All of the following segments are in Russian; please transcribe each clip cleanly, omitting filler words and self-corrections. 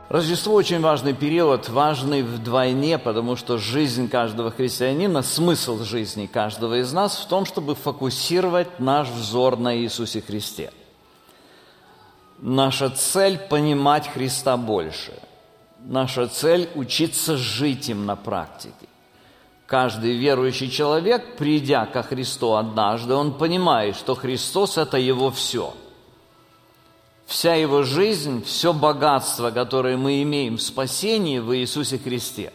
Рождество очень важный период, важный вдвойне, потому что жизнь каждого христианина, смысл жизни каждого из нас в том, чтобы фокусировать наш взор на Иисусе Христе. Наша цель – понимать Христа больше. Наша цель – учиться жить им на практике. Каждый верующий человек, придя ко Христу однажды, он понимает, что Христос – это его все. Вся его жизнь, все богатство, которое мы имеем в спасении, в Иисусе Христе.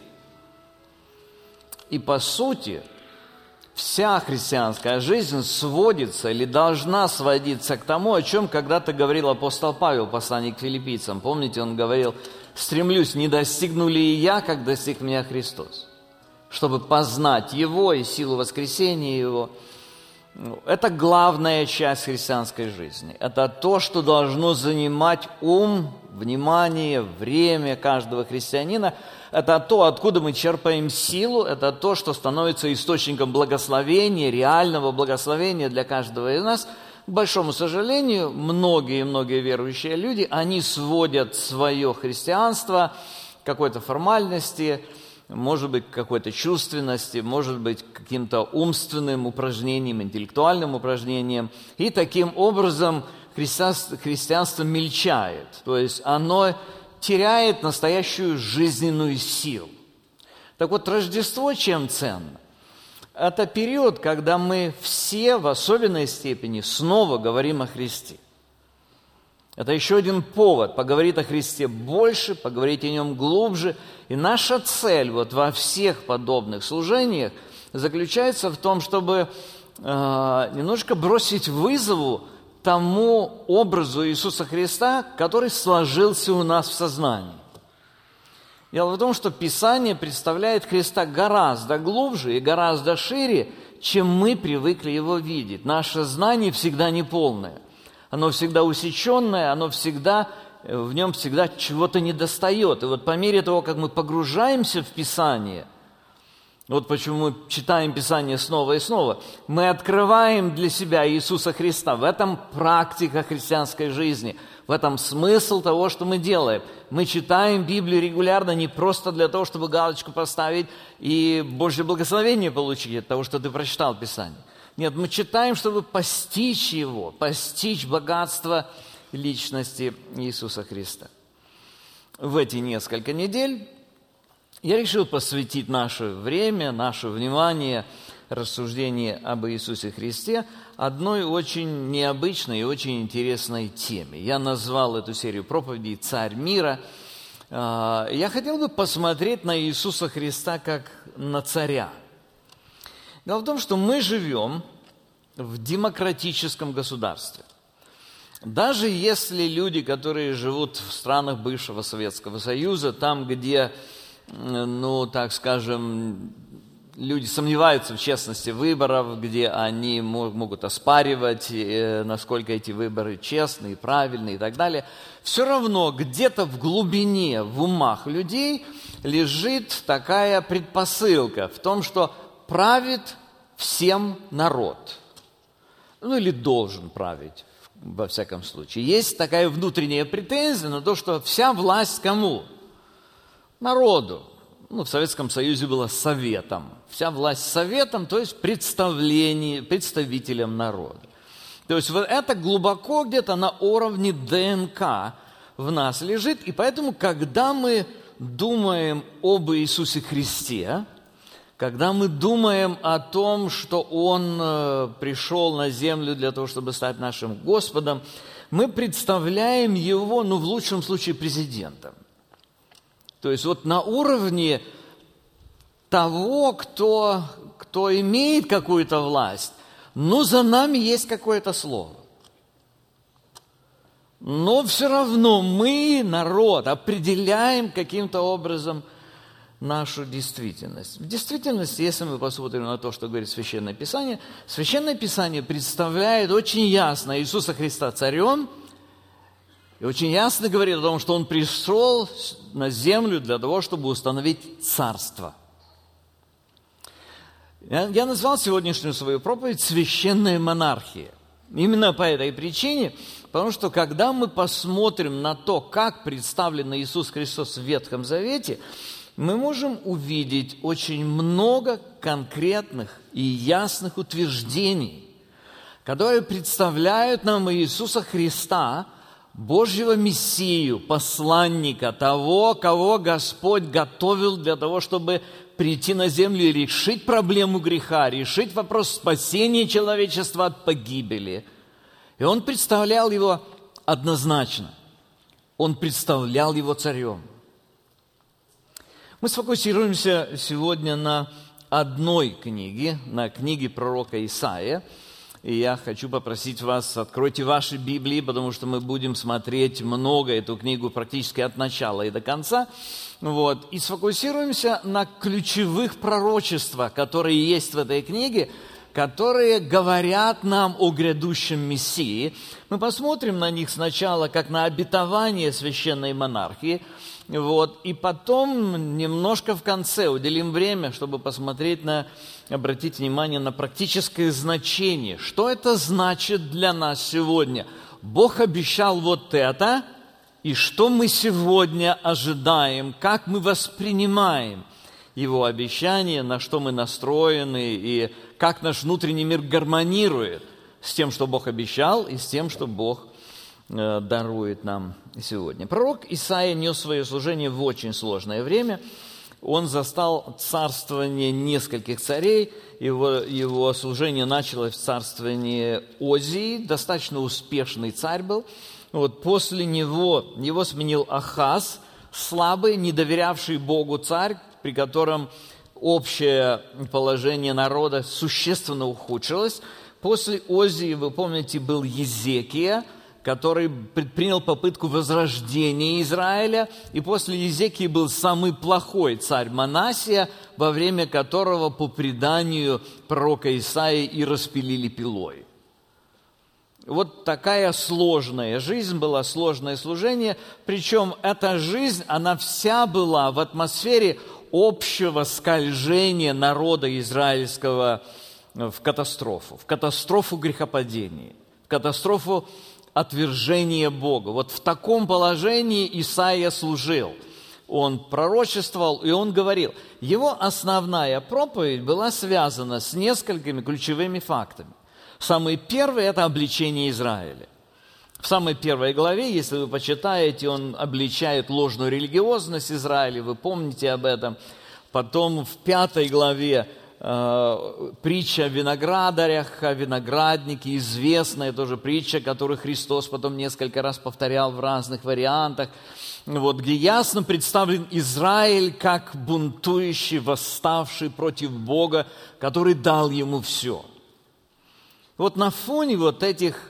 И по сути, вся христианская жизнь сводится или должна сводиться к тому, о чем когда-то говорил апостол Павел в послании к филиппийцам. Помните, он говорил: «Стремлюсь, не достигну ли и я, как достиг меня Христос?» Чтобы познать Его и силу воскресения Его. Это главная часть христианской жизни. Это то, что должно занимать ум, внимание, время каждого христианина. Это то, откуда мы черпаем силу. Это то, что становится источником благословения, реального благословения для каждого из нас. К большому сожалению, многие верующие люди, они сводят свое христианство к какой-то формальности, может быть, к какой-то чувственности, может быть, к каким-то умственным упражнениям, интеллектуальным упражнениям. И таким образом христианство мельчает, то есть оно теряет настоящую жизненную силу. Так вот, Рождество чем ценно? Это период, когда мы все в особенной степени снова говорим о Христе. Это еще один повод поговорить о Христе больше, поговорить о Нем глубже. И наша цель вот во всех подобных служениях заключается в том, чтобы немножко бросить вызов тому образу Иисуса Христа, который сложился у нас в сознании. Дело в том, что Писание представляет Христа гораздо глубже и гораздо шире, чем мы привыкли Его видеть. Наше знание всегда неполное. Оно всегда усеченное, в нем всегда чего-то недостает. И вот по мере того, как мы погружаемся в Писание, вот почему мы читаем Писание снова и снова, мы открываем для себя Иисуса Христа. В этом практика христианской жизни, в этом смысл того, что мы делаем. Мы читаем Библию регулярно не просто для того, чтобы галочку поставить и Божье благословение получить от того, что ты прочитал Писание. Нет, мы читаем, чтобы постичь Его, постичь богатство личности Иисуса Христа. В эти несколько недель я решил посвятить наше время, наше внимание, рассуждение об Иисусе Христе одной очень необычной и очень интересной теме. Я назвал эту серию проповедей «Царь мира». Я хотел бы посмотреть на Иисуса Христа как на царя. Дело в том, что мы живем в демократическом государстве. Даже если люди, которые живут в странах бывшего Советского Союза, там, где, так скажем, люди сомневаются в честности выборов, где они могут оспаривать, насколько эти выборы честные, правильные и так далее, все равно где-то в глубине, в умах людей лежит такая предпосылка в том, что правит всем народ. Или должен править, во всяком случае. Есть такая внутренняя претензия на то, что вся власть кому? Народу. В Советском Союзе было советом. Вся власть советом, то есть представителем народа. То есть вот это глубоко где-то на уровне ДНК в нас лежит. И поэтому, когда мы думаем об Иисусе Христе, когда мы думаем о том, что Он пришел на землю для того, чтобы стать нашим Господом, мы представляем Его, в лучшем случае, президентом. То есть вот на уровне того, кто имеет какую-то власть, за нами есть какое-то слово. Но все равно мы, народ, определяем каким-то образом нашу действительность. В действительности, если мы посмотрим на то, что говорит Священное Писание представляет очень ясно Иисуса Христа царем, и очень ясно говорит о том, что Он пришел на землю для того, чтобы установить царство. Я назвал сегодняшнюю свою проповедь «Священная монархия». Именно по этой причине, Потому что когда мы посмотрим на то, как представлен Иисус Христос в Ветхом Завете, мы можем увидеть очень много конкретных и ясных утверждений, которые представляют нам Иисуса Христа, Божьего Мессию, посланника, того, кого Господь готовил для того, чтобы прийти на землю и решить проблему греха, решить вопрос спасения человечества от погибели. И Он представлял Его однозначно. Он представлял Его царем. Мы сфокусируемся сегодня на одной книге, на книге пророка Исаия. И я хочу попросить вас, откройте ваши Библии, потому что мы будем смотреть много эту книгу практически от начала и до конца. И сфокусируемся на ключевых пророчествах, которые есть в этой книге, которые говорят нам о грядущем Мессии. Мы посмотрим на них сначала как на обетование священной монархии, и потом немножко в конце уделим время, чтобы посмотреть обратить внимание на практическое значение. Что это значит для нас сегодня? Бог обещал вот это, и что мы сегодня ожидаем, как мы воспринимаем Его обещание, на что мы настроены, и как наш внутренний мир гармонирует с тем, что Бог обещал, и с тем, что Бог дарует нам сегодня. Пророк Исаия нес свое служение в очень сложное время. Он застал царствование нескольких царей. Его служение началось в царствовании Озии. Достаточно успешный царь был. После него его сменил Ахаз, слабый, не доверявший Богу царь, при котором общее положение народа существенно ухудшилось. После Озии, вы помните, был Езекия, который предпринял попытку возрождения Израиля, и после Езекии был самый плохой царь Манассия, во время которого, по преданию пророка Исаии, и распилили пилой. Вот такая сложная жизнь была, сложное служение, причем эта жизнь, она вся была в атмосфере общего скольжения народа израильского в катастрофу грехопадения, в катастрофу отвержение Бога. В таком положении Исаия служил. Он пророчествовал, и он говорил. Его основная проповедь была связана с несколькими ключевыми фактами. Самый первый – это обличение Израиля. В самой первой главе, если вы почитаете, он обличает ложную религиозность Израиля, вы помните об этом. Потом в 5 главе притча о виноградарях, о винограднике, известная тоже притча, которую Христос потом несколько раз повторял в разных вариантах, где ясно представлен Израиль как бунтующий, восставший против Бога, который дал ему все. На фоне этих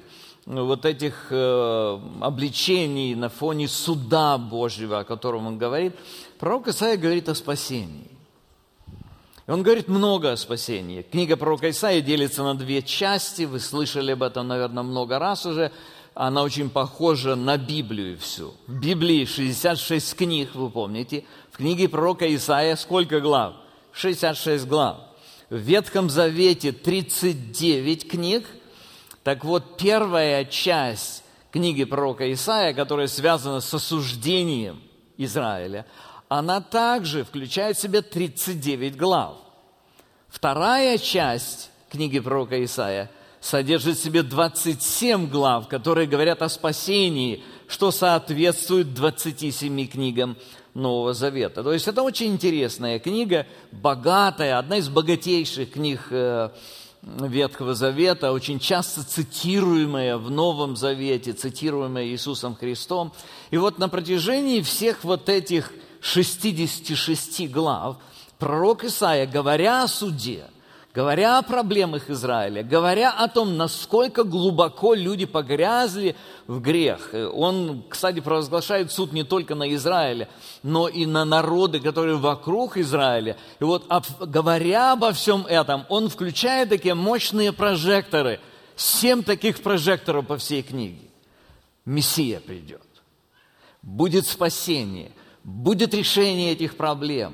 обличений, на фоне суда Божьего, о котором он говорит, пророк Исаия говорит о спасении. Он говорит много о спасении. Книга пророка Исаии делится на 2 части. Вы слышали об этом, наверное, много раз уже. Она очень похожа на Библию всю. В Библии 66 книг, вы помните. В книге пророка Исаия сколько глав? 66 глав. В Ветхом Завете 39 книг. Так вот, первая часть книги пророка Исаия, которая связана с осуждением Израиля, она также включает в себя 39 глав. Вторая часть книги пророка Исаия содержит в себе 27 глав, которые говорят о спасении, что соответствует 27 книгам Нового Завета. То есть это очень интересная книга, богатая, одна из богатейших книг Ветхого Завета, очень часто цитируемая в Новом Завете, цитируемая Иисусом Христом. И на протяжении всех этих 66 глав пророк Исаия, говоря о суде, говоря о проблемах Израиля, говоря о том, насколько глубоко люди погрязли в грех. Он, кстати, провозглашает суд не только на Израиле, но и на народы, которые вокруг Израиля. И говоря обо всем этом, он включает такие мощные прожекторы, 7 таких прожекторов по всей книге. Мессия придет, будет спасение, будет решение этих проблем.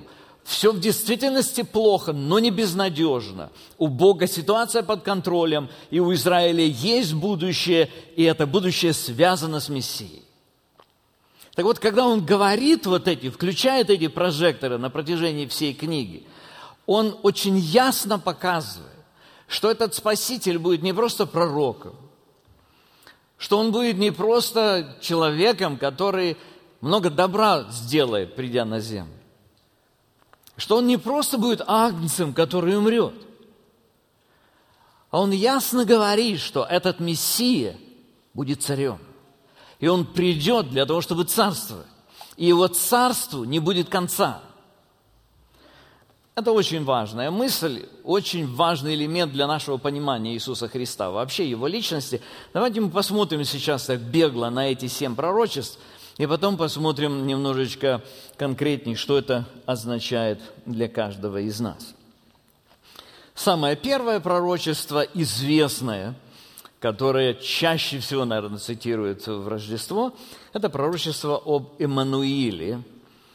все в действительности плохо, но не безнадежно. У Бога ситуация под контролем, и у Израиля есть будущее, и это будущее связано с Мессией. Так вот, когда он говорит включает эти прожекторы на протяжении всей книги, он очень ясно показывает, что этот Спаситель будет не просто пророком, что он будет не просто человеком, который много добра сделает, придя на землю, что он не просто будет агнцем, который умрет, а он ясно говорит, что этот Мессия будет царем. И он придет для того, чтобы царствовать. И его царству не будет конца. Это очень важная мысль, очень важный элемент для нашего понимания Иисуса Христа, вообще Его личности. Давайте мы посмотрим сейчас так бегло на эти 7 пророчеств, и потом посмотрим немножечко конкретнее, что это означает для каждого из нас. Самое первое пророчество, известное, которое чаще всего, наверное, цитируется в Рождество, это пророчество об Иммануиле.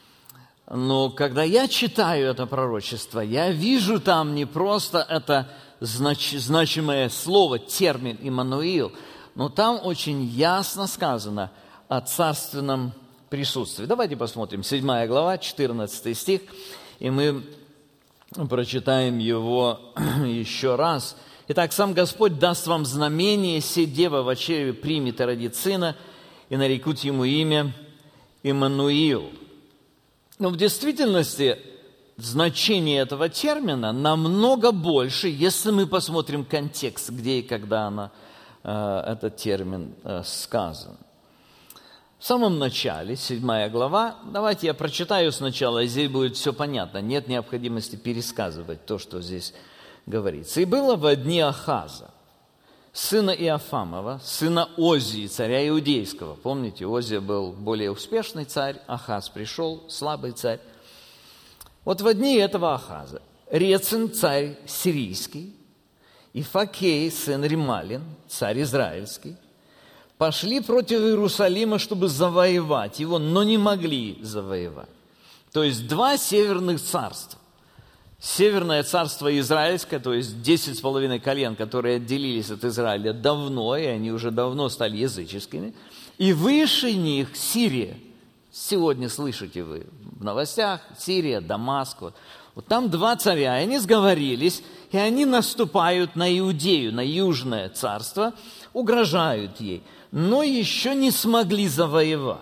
Но когда я читаю это пророчество, я вижу там не просто это значимое слово, термин Иммануил, но там очень ясно сказано о царственном присутствии. Давайте посмотрим, 7 глава, 14 стих, и мы прочитаем его еще раз. Итак, сам Господь даст вам знамение, се дева в чреве примет и родит сына, и нарекут ему имя Иммануил. Но в действительности значение этого термина намного больше, если мы посмотрим контекст, где и когда этот термин сказан. В самом начале, 7 глава, давайте я прочитаю сначала, и здесь будет все понятно, нет необходимости пересказывать то, что здесь говорится. «И было во дни Ахаза, сына Иофамова, сына Озии, царя Иудейского». Помните, Озия был более успешный царь, Ахаз пришел, слабый царь. Вот во дни этого Ахаза Рецин, царь сирийский, и Факей, сын Ремалин, царь израильский, пошли против Иерусалима, чтобы завоевать его, но не могли завоевать. То есть 2 северных царства. Северное царство израильское, то есть 10,5 колен, которые отделились от Израиля давно, и они уже давно стали языческими. И выше них Сирия. Сегодня слышите вы в новостях, Сирия, Дамаск. Вот там 2 царя, и они сговорились, и они наступают на Иудею, на южное царство, угрожают ей, но еще не смогли завоевать.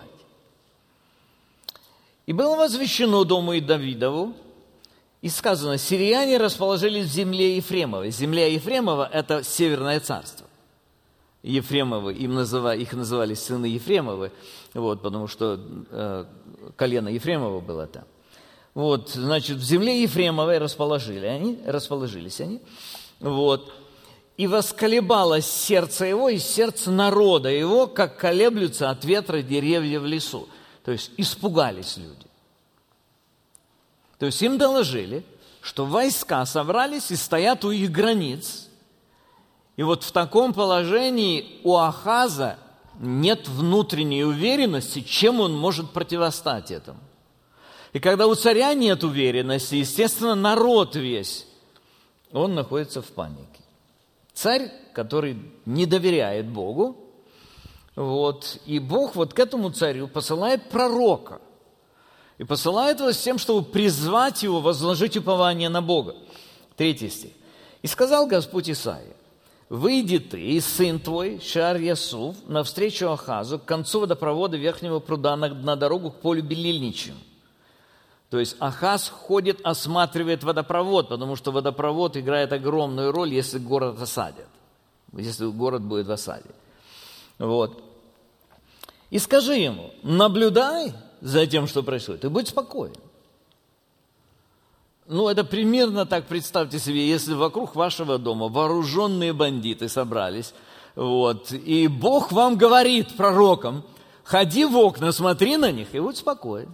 И было возвещено дому Давидову, и сказано, сирияне расположились в земле Ефремовой. Земля Ефремова – это Северное царство. Ефремовы, их называли сыны Ефремовы, потому что колено Ефремова было там. Значит, в земле Ефремовой расположились они. И восколебалось сердце его и сердце народа его, как колеблются от ветра деревья в лесу. То есть испугались люди. То есть им доложили, что войска собрались и стоят у их границ. И вот в таком положении у Ахаза нет внутренней уверенности, чем он может противостать этому. И когда у царя нет уверенности, естественно, народ весь, он находится в панике. Царь, который не доверяет Богу, и Бог к этому царю посылает пророка. И посылает его с тем, чтобы призвать его, возложить упование на Бога. 3 стих. «И сказал Господь Исаии, выйди ты и сын твой, Шаар-Ясуф, навстречу Ахазу, к концу водопровода верхнего пруда на дорогу к полю Белильничьему». То есть Ахаз ходит, осматривает водопровод, потому что водопровод играет огромную роль, если город осадят, если город будет в осаде. И скажи ему, наблюдай за тем, что происходит, и будь спокоен. Это примерно так, представьте себе, если вокруг вашего дома вооруженные бандиты собрались, и Бог вам говорит пророкам, ходи в окна, смотри на них, и будь спокоен.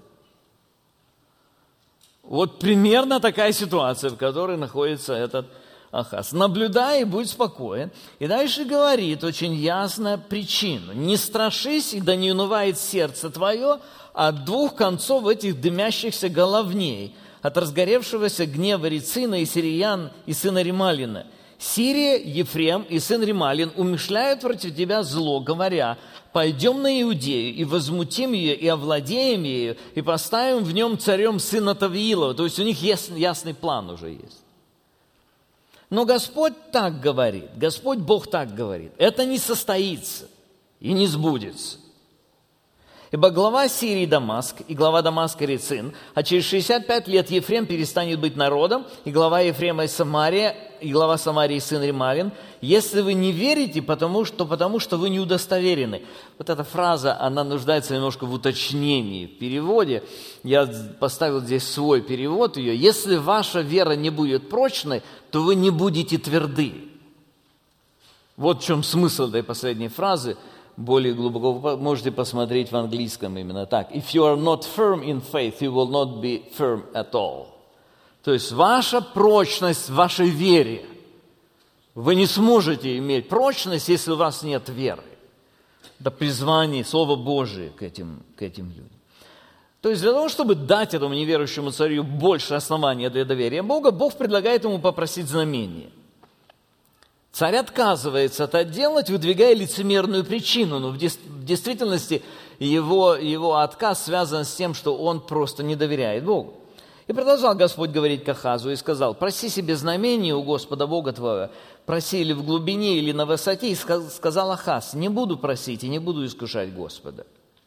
Примерно такая ситуация, в которой находится этот Ахаз. Наблюдай и будь спокоен. И дальше говорит очень ясно причину. Не страшись, и да не унывает сердце твое от 2 концов этих дымящихся головней, от разгоревшегося гнева Рецина и сириян и сына Ремалина. Сирия, Ефрем и сын Ремалин умышляют против тебя зло, говоря: пойдем на Иудею и возмутим ее, и овладеем ею, и поставим в нем царем сына Тавиилова». То есть у них ясный план уже есть. Но Господь так говорит, Господь Бог так говорит: это не состоится и не сбудется. Ибо глава Сирии Дамаск, и глава Дамаска Рецин, а через 65 лет Ефрем перестанет быть народом, и глава Ефрема Самария, и глава Самарии сын Ремалин. Если вы не верите, потому что вы не удостоверены. Вот эта фраза, она нуждается немножко в уточнении в переводе. Я поставил здесь свой перевод ее. Если ваша вера не будет прочной, то вы не будете тверды. Вот в чем смысл этой последней фразы. Более глубоко вы можете посмотреть в английском именно так. If you are not firm in faith, you will not be firm at all. То есть ваша прочность в вашей вере. Вы не сможете иметь прочность, если у вас нет веры. Это призвание, Слово Божие к этим людям. То есть для того, чтобы дать этому неверующему царю больше основания для доверия Бога, Бог предлагает ему попросить знамение. Царь отказывается это делать, выдвигая лицемерную причину, но в действительности его отказ связан с тем, что он просто не доверяет Богу. И продолжал Господь говорить к Ахазу и сказал: «Проси себе знамение у Господа Бога твоего, проси или в глубине, или на высоте». И сказал Ахаз: «Не буду просить и не буду искушать Господа».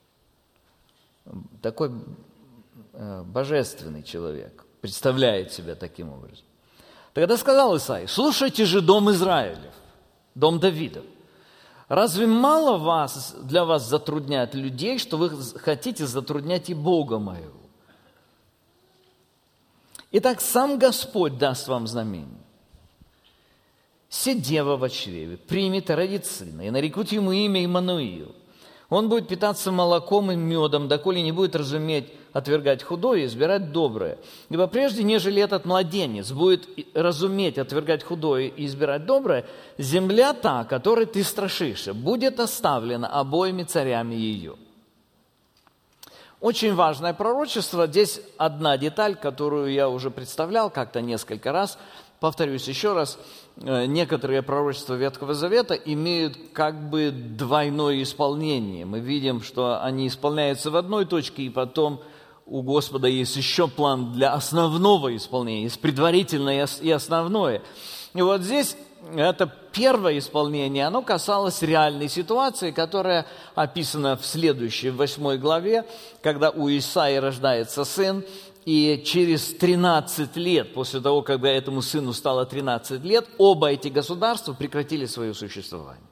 Такой божественный человек представляет себя таким образом. Тогда сказал Исаия: «Слушайте же, дом Израилев, дом Давидов, разве мало для вас затрудняет людей, что вы хотите затруднять и Бога моего? Итак, сам Господь даст вам знамение. Се дева во чреве примет и родит сына, и нарекут ему имя Иммануил. Он будет питаться молоком и медом, доколе не будет разуметь отвергать худое и избирать доброе. Ибо прежде, нежели этот младенец будет разуметь отвергать худое и избирать доброе, земля та, которой ты страшишься, будет оставлена обоими царями ее». Очень важное пророчество. Здесь одна деталь, которую я уже представлял как-то несколько раз. Повторюсь еще раз. Некоторые пророчества Ветхого Завета имеют как бы двойное исполнение. Мы видим, что они исполняются в одной точке, и потом у Господа есть еще план для основного исполнения. Есть предварительное и основное. И вот здесь это первое исполнение, оно касалось реальной ситуации, которая описана в следующей, 8 главе, когда у Исаии рождается сын, и через 13 лет, после того, когда этому сыну стало 13 лет, оба эти государства прекратили свое существование.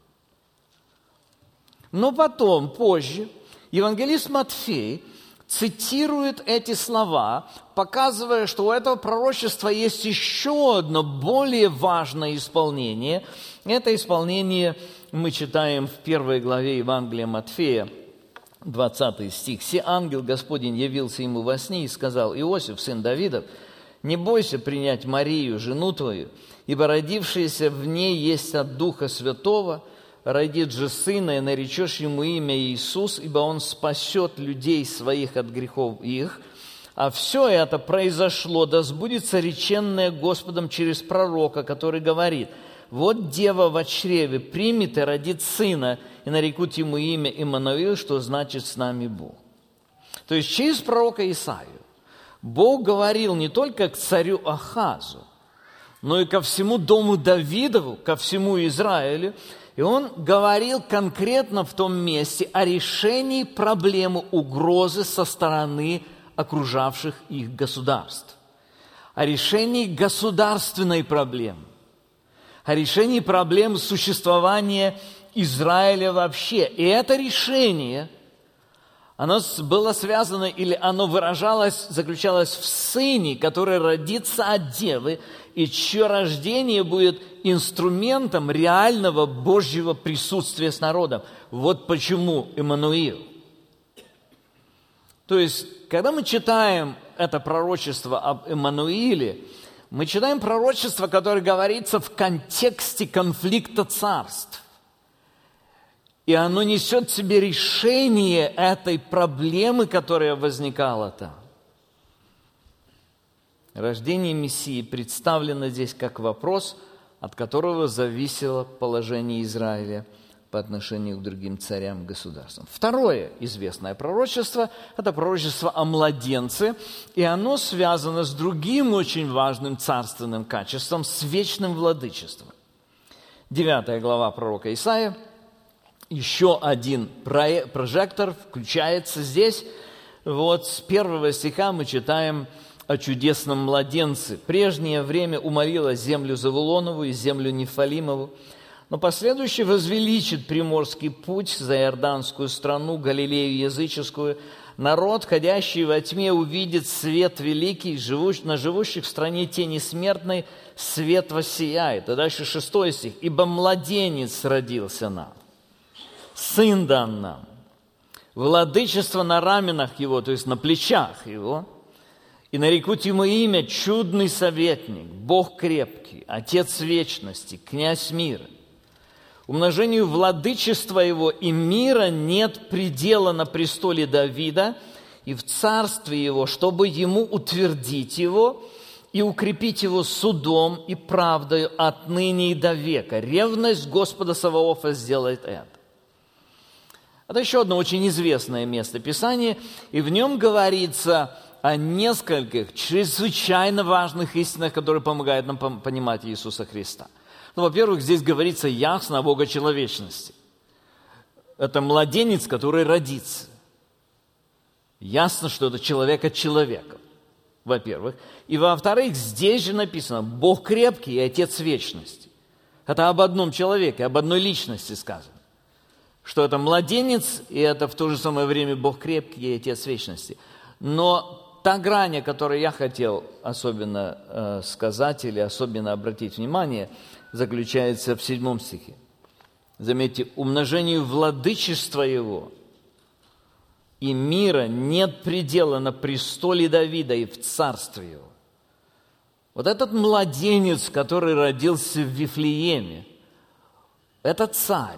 Но потом, позже, евангелист Матфей цитирует эти слова, показывая, что у этого пророчества есть еще одно более важное исполнение. Это исполнение мы читаем в 1 главе Евангелия Матфея, 20 стих. «Се ангел Господень явился ему во сне и сказал: Иосиф, сын Давидов, не бойся принять Марию, жену твою, ибо родившаяся в ней есть от Духа Святого, родит же сына, и наречешь ему имя Иисус, ибо он спасет людей своих от грехов их. А все это произошло, да сбудется реченное Господом через пророка, который говорит: вот дева во чреве примет и родит сына, и нарекут ему имя Иммануил, что значит «с нами Бог». То есть через пророка Исаию Бог говорил не только к царю Ахазу, но и ко всему дому Давидову, ко всему Израилю. И он говорил конкретно в том месте о решении проблемы угрозы со стороны окружавших их государств, о решении государственной проблемы, о решении проблем существования Израиля вообще. И это решение, оно было связано или оно выражалось, заключалось в сыне, который родится от девы, и чье рождение будет инструментом реального Божьего присутствия с народом. Вот почему Иммануил. То есть, когда мы читаем это пророчество об Иммануиле, мы читаем пророчество, которое говорится в контексте конфликта царств. И оно несет в себе решение этой проблемы, которая возникала там. Рождение Мессии представлено здесь как вопрос, от которого зависело положение Израиля по отношению к другим царям и государствам. Второе известное пророчество – это пророчество о младенце, и оно связано с другим очень важным царственным качеством – с вечным владычеством. 9 глава пророка Исаия, еще один прожектор включается здесь. Вот с 1 стиха мы читаем о чудесном младенце. «Прежнее время уморило землю Завулонову и землю Нефалимову, но последующий возвеличит приморский путь за Иорданскую страну, Галилею языческую. Народ, ходящий во тьме, увидит свет великий, на живущих в стране тени смертной свет воссияет». А дальше 6 стих. «Ибо младенец родился нам, сын дан нам, владычество на раменах его», то есть на плечах его, «и нарекут ему имя чудный советник, Бог крепкий, Отец вечности, князь мира. Умножению владычества его и мира нет предела на престоле Давида и в царстве его, чтобы ему утвердить его и укрепить его судом и правдою отныне и до века. Ревность Господа Саваофа сделает это». Это еще одно очень известное место Писания, и в нем говорится о нескольких чрезвычайно важных истинах, которые помогают нам понимать Иисуса Христа. Ну, во-первых, здесь говорится ясно о богочеловечности. Это младенец, который родится. Ясно, что это человек от человека, во-первых. И, во-вторых, здесь же написано «Бог крепкий и Отец вечности». Это об одном человеке, об одной личности сказано. Что это младенец, и это в то же самое время Бог крепкий и Отец вечности. Но та грань, о которой я хотел особенно сказать или особенно обратить внимание, заключается в 7 стихе. Заметьте, умножению владычества его и мира нет предела на престоле Давида и в царстве его. Вот этот младенец, который родился в Вифлееме, это царь.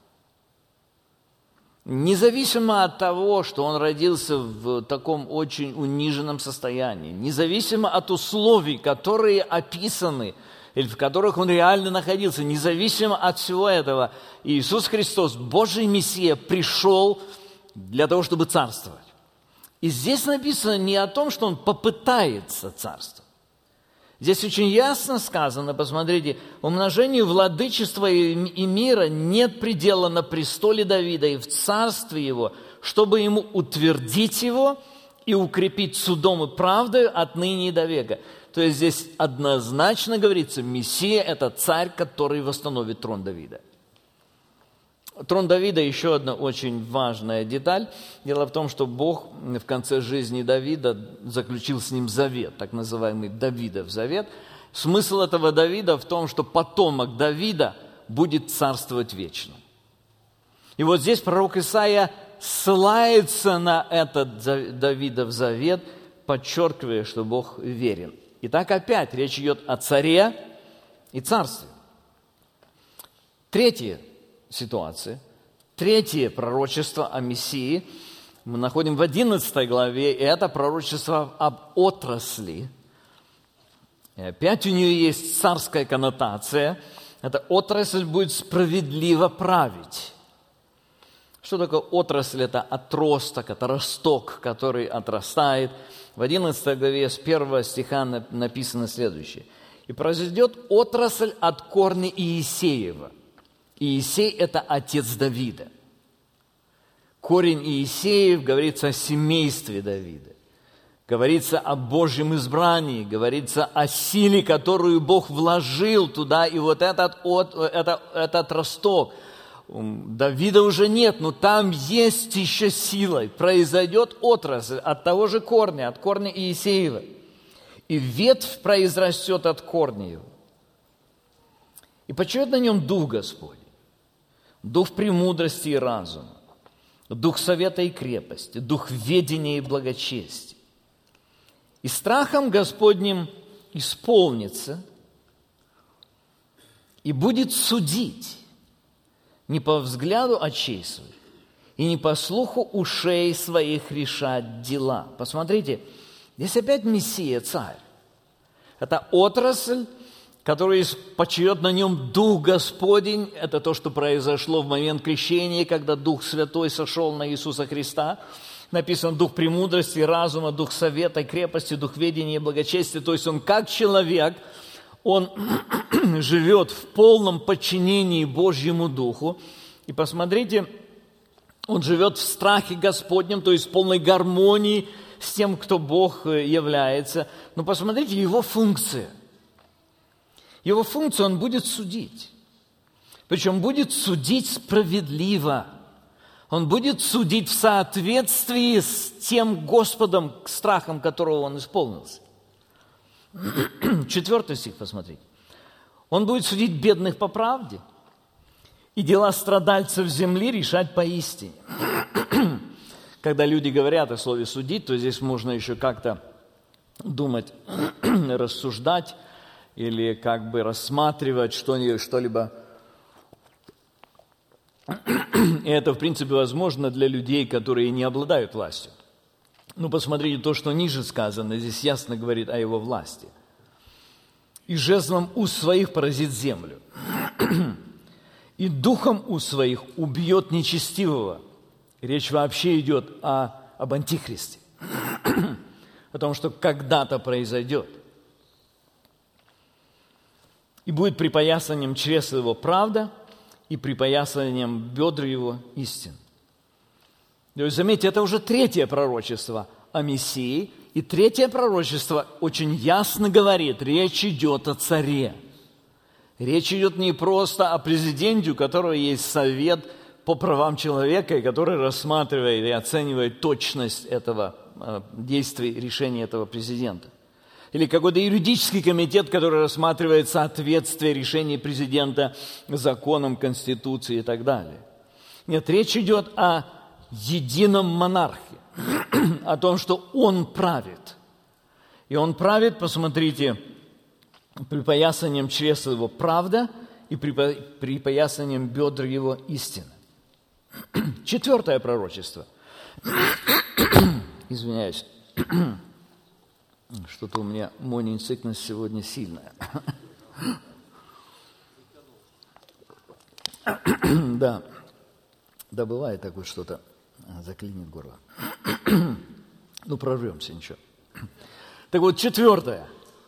Независимо от того, что он родился в таком очень униженном состоянии, независимо от условий, которые описаны, или в которых он реально находился, независимо от всего этого, Иисус Христос, Божий Мессия, пришел для того, чтобы царствовать. И здесь написано не о том, что он попытается царствовать. Здесь очень ясно сказано, посмотрите, умножению владычества и мира нет предела на престоле Давида и в царстве его, чтобы ему утвердить его и укрепить судом и правдой отныне и до века. То есть здесь однозначно говорится, Мессия – это царь, который восстановит трон Давида. Трон Давида – еще одна очень важная деталь. Дело в том, что Бог в конце жизни Давида заключил с ним завет, так называемый Давидов завет. Смысл этого Давида в том, что потомок Давида будет царствовать вечно. И вот здесь пророк Исаия ссылается на этот Давидов завет, подчеркивая, что Бог верен. Итак, опять речь идет о царе и царстве. Третья ситуация, третье пророчество о Мессии мы находим в 11 главе, и это пророчество об отрасли. И опять у нее есть царская коннотация. Эта отрасль будет справедливо править. Что такое отрасль? Это отросток, это росток, который отрастает. В 11 главе с 1 стиха написано следующее. «И произойдет отрасль от корня Иисеева». Иисей – это отец Давида. Корень Иисеев говорится о семействе Давида. Говорится о Божьем избрании, говорится о силе, которую Бог вложил туда. И вот этот росток, Давида уже нет, но там есть еще сила. Произойдет отрасль от того же корня, от корня Иисеева. И ветвь произрастет от корня его. И почует на нем Дух Господень. Дух премудрости и разума, дух совета и крепости, дух ведения и благочестия. И страхом Господним исполнится и будет судить не по взгляду очей своих и не по слуху ушей своих решать дела. Посмотрите, здесь опять Мессия, царь. Это отрасль, который почиет на нем Дух Господень. Это то, что произошло в момент крещения, когда Дух Святой сошел на Иисуса Христа. Написано Дух премудрости, разума, Дух совета, крепости, Дух ведения и благочестия. То есть он как человек, он живет в полном подчинении Божьему Духу. И посмотрите, он живет в страхе Господнем, то есть в полной гармонии с тем, кто Бог является. Но посмотрите, его функция. Его функция, он будет судить. Причем будет судить справедливо. Он будет судить в соответствии с тем Господом, страхом которого он исполнился. 4 стих, посмотрите. Он будет судить бедных по правде и дела страдальцев земли решать поистине. Когда люди говорят о слове «судить», то здесь можно еще как-то думать, рассуждать или как бы рассматривать что-либо. И это, в принципе, возможно для людей, которые не обладают властью. Ну, посмотрите, то, что ниже сказано, здесь ясно говорит о его власти. «И жезлом уст своих поразит землю, и духом уст своих убьет нечестивого». Речь вообще идет об антихристе, о том, что когда-то произойдет. «И будет припоясанием чресла его правда, и припоясанием бедр его истин». То есть, заметьте, это уже 3 пророчество о Мессии, и 3 пророчество очень ясно говорит, речь идет о царе. Речь идет не просто о президенте, у которого есть совет по правам человека, и который рассматривает и оценивает точность этого действия, решения этого президента. Или какой-то юридический комитет, который рассматривает соответствие решений президента законам, Конституции и так далее. Нет, речь идет о едином монархе, о том, что он правит. И он правит, посмотрите, припоясанием чресла его правда и припоясанием бедр его истина. 4 пророчество. Извиняюсь. Что-то у меня morning-sickness сегодня сильная. Да, бывает такое что-то, заклинит горло. Ну, прорвемся, ничего. Так вот, 4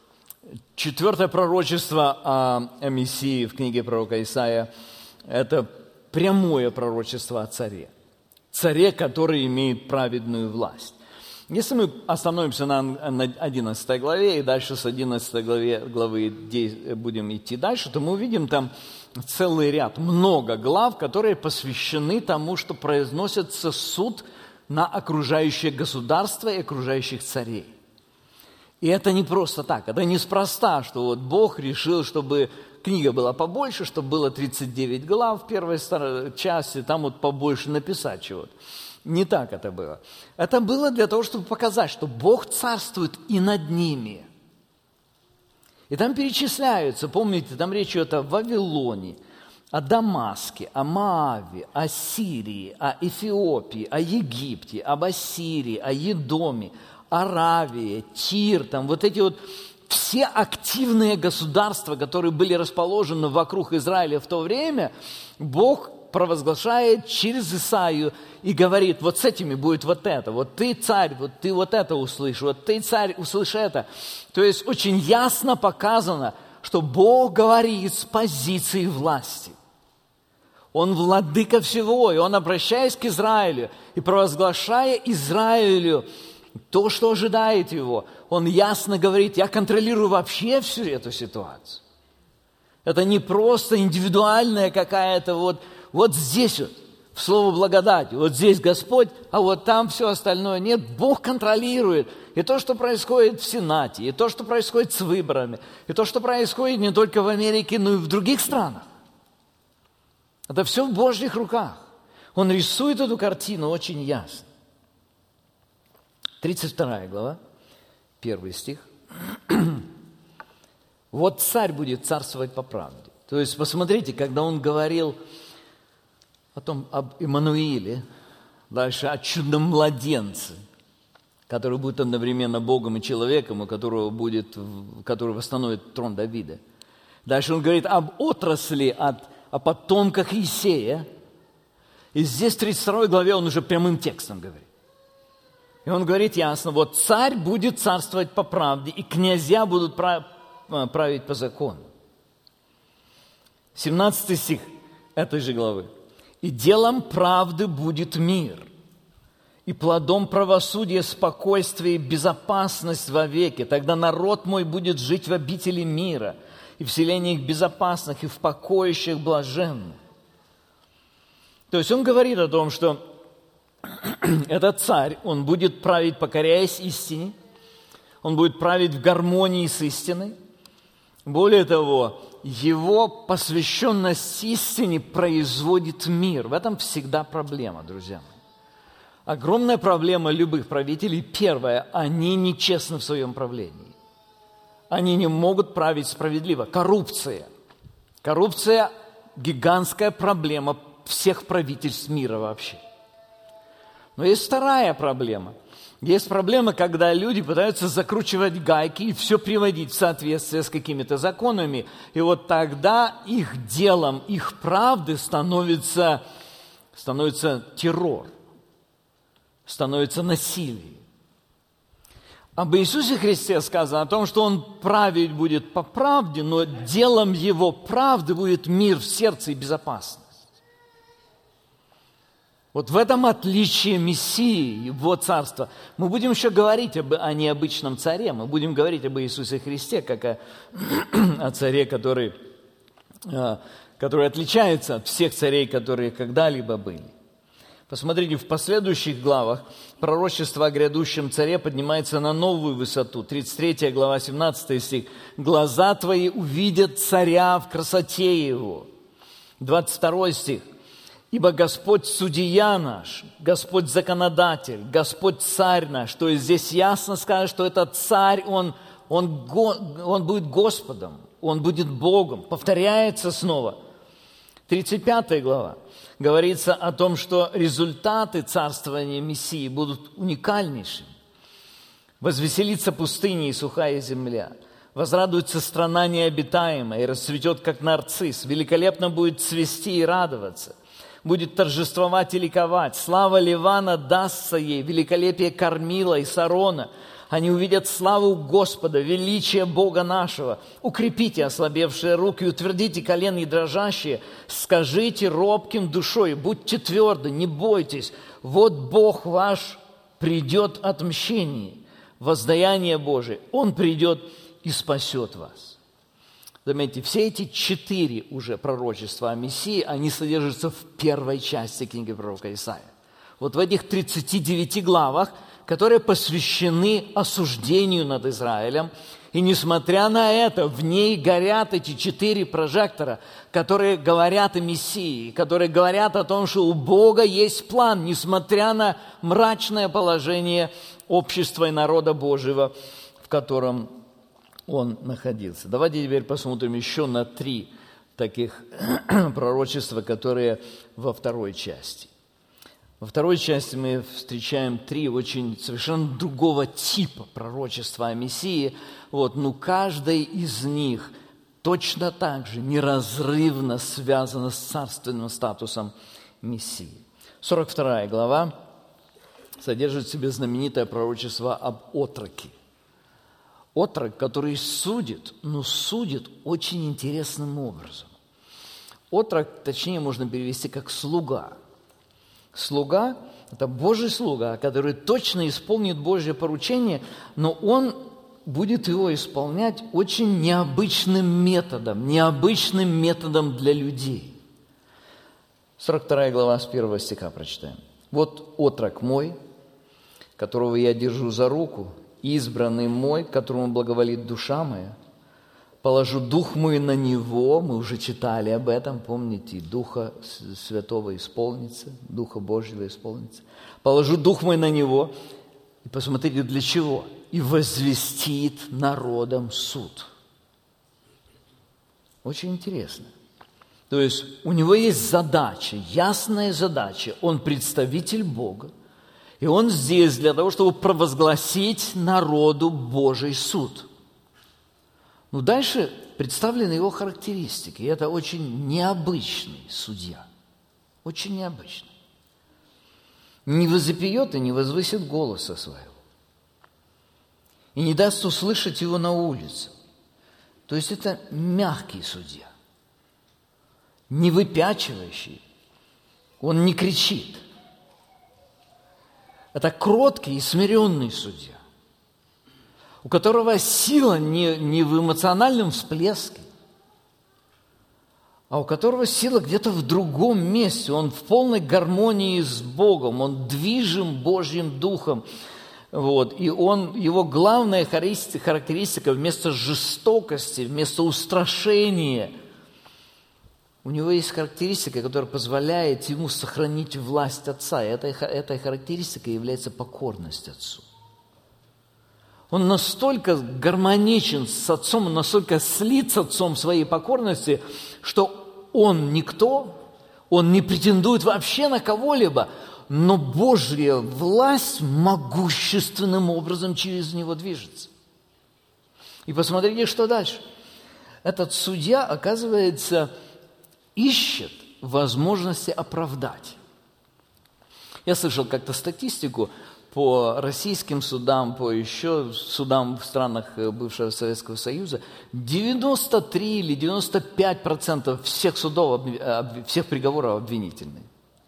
пророчество о Мессии в книге пророка Исаия – это прямое пророчество о царе. Царе, который имеет праведную власть. Если мы остановимся на 11 главе и дальше с 11 главы будем идти дальше, то мы увидим там целый ряд, много глав, которые посвящены тому, что произносится суд на окружающее государство и окружающих царей. И это не просто так, это неспроста, что вот Бог решил, чтобы книга была побольше, чтобы было 39 глав в первой части, там вот побольше написать чего-то. Не так это было. Это было для того, чтобы показать, что Бог царствует и над ними. И там перечисляются, помните, там речь идет о Вавилоне, о Дамаске, о Моаве, о Сирии, о Эфиопии, о Египте, об Ассирии, о Едоме, Аравии, Тир, там вот эти вот все активные государства, которые были расположены вокруг Израиля в то время, Бог провозглашает через Исаию и говорит, вот с этими будет вот это, вот ты царь, вот ты вот это услышишь, вот ты царь, услышь это. То есть очень ясно показано, что Бог говорит с позиции власти. Он владыка всего, и Он, обращаясь к Израилю и провозглашая Израилю то, что ожидает его, Он ясно говорит, я контролирую вообще всю эту ситуацию. Это не просто индивидуальная какая-то вот здесь вот, в слово благодати, вот здесь Господь, а вот там все остальное. Нет, Бог контролирует и то, что происходит в Сенате, и то, что происходит с выборами, и то, что происходит не только в Америке, но и в других странах. Это все в Божьих руках. Он рисует эту картину очень ясно. 32 глава, 1 стих. «Вот царь будет царствовать по правде». То есть, посмотрите, когда он говорил об Иммануиле, дальше о чудном младенце, который будет одновременно Богом и человеком, у который восстановит трон Давида. Дальше он говорит об отрасли, о потомках Иисея. И здесь в 32 главе он уже прямым текстом говорит. И он говорит ясно, вот царь будет царствовать по правде, и князья будут править по закону. 17 стих этой же главы. «И делом правды будет мир, и плодом правосудия спокойствие и безопасность вовеки. Тогда народ мой будет жить в обители мира, и в селениях безопасных, и в покоищах блаженных». То есть он говорит о том, что этот царь, он будет править, покоряясь истине, он будет править в гармонии с истиной. Более того, его посвященность истине производит мир. В этом всегда проблема, друзья мои. Огромная проблема любых правителей. Первое, они нечестны в своем правлении. Они не могут править справедливо. Коррупция. Коррупция – гигантская проблема всех правительств мира вообще. Но есть вторая проблема. Есть проблема, когда люди пытаются закручивать гайки и все приводить в соответствие с какими-то законами. И вот тогда их делом, их правды становится террор, становится насилие. Об Иисусе Христе сказано о том, что Он править будет по правде, но делом Его правды будет мир в сердце и безопасность. Вот в этом отличие Мессии, Его царства. Мы будем еще говорить о необычном царе, мы будем говорить об Иисусе Христе, как о царе, который отличается от всех царей, которые когда-либо были. Посмотрите, в последующих главах пророчество о грядущем царе поднимается на новую высоту. 33 глава, 17 стих. «Глаза твои увидят царя в красоте его». 22 стих. «Ибо Господь судья наш, Господь законодатель, Господь царь наш». То есть здесь ясно сказано, что этот царь, он будет Господом, он будет Богом. Повторяется снова. 35 глава. Говорится о том, что результаты царствования Мессии будут уникальнейшими. «Возвеселится пустыня и сухая земля, возрадуется страна необитаемая и расцветет, как нарцисс, великолепно будет цвести и радоваться, будет торжествовать и ликовать, слава Ливана дастся ей, великолепие Кармила и Сарона». Они увидят славу Господа, величие Бога нашего. Укрепите ослабевшие руки, утвердите колени дрожащие. Скажите робким душой, будьте тверды, не бойтесь. Вот Бог ваш придет отмщение, воздаяние Божие. Он придет и спасет вас. Заметьте, все эти 4 уже пророчества о Мессии, они содержатся в первой части книги пророка Исаия. Вот в этих 39 главах, которые посвящены осуждению над Израилем. И несмотря на это, в ней горят эти 4 прожектора, которые говорят о Мессии, которые говорят о том, что у Бога есть план, несмотря на мрачное положение общества и народа Божьего, в котором он находился. Давайте теперь посмотрим еще на 3 таких пророчества, которые во второй части. Во второй части мы встречаем 3 очень совершенно другого типа пророчества о Мессии. Но каждое из них точно так же неразрывно связано с царственным статусом Мессии. 42 глава содержит в себе знаменитое пророчество об отроке. Отрок, который судит, но судит очень интересным образом. Отрок, точнее, можно перевести как слуга. Слуга – это Божий слуга, который точно исполнит Божье поручение, но он будет его исполнять очень необычным методом для людей. 42 глава с 1 стиха прочитаем. «Вот отрок мой, которого я держу за руку, избранный мой, которому благоволит душа моя. Положу дух мой на него». Мы уже читали об этом, помните, Духа Святого исполнится, Духа Божьего исполнится. «Положу дух мой на него». И посмотрите, для чего? «И возвестит народам суд». Очень интересно. То есть у него есть задача, ясная задача. Он представитель Бога. И он здесь для того, чтобы провозгласить народу Божий суд. Ну, дальше представлены его характеристики. И это очень необычный судья. Очень необычный. Не возопьет и не возвысит голоса своего. И не даст услышать его на улице. То есть это мягкий судья. Не выпячивающий. Он не кричит. Это кроткий и смиренный судья, у которого сила не в эмоциональном всплеске, а у которого сила где-то в другом месте. Он в полной гармонии с Богом, он движим Божьим Духом. Вот. И его главная характеристика вместо жестокости, вместо устрашения, у него есть характеристика, которая позволяет ему сохранить власть Отца. И этой характеристикой является покорность Отцу. Он настолько гармоничен с Отцом, он настолько слит с Отцом в своей покорности, что он никто, он не претендует вообще на кого-либо, но Божья власть могущественным образом через него движется. И посмотрите, что дальше. Этот судья, оказывается, ищет возможности оправдать. Я слышал как-то статистику по российским судам, по еще судам в странах бывшего Советского Союза. 93 или 95% всех судов, всех приговоров обвинительные.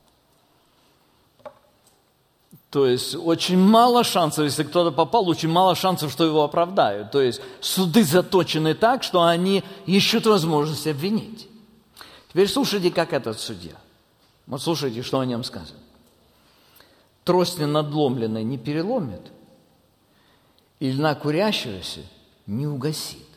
То есть очень мало шансов, если кто-то попал, очень мало шансов, что его оправдают. То есть суды заточены так, что они ищут возможность обвинить. Теперь слушайте, как этот судья. Вот слушайте, что о нем сказано. Трость надломленная не переломит, и льна курящегося не угасит.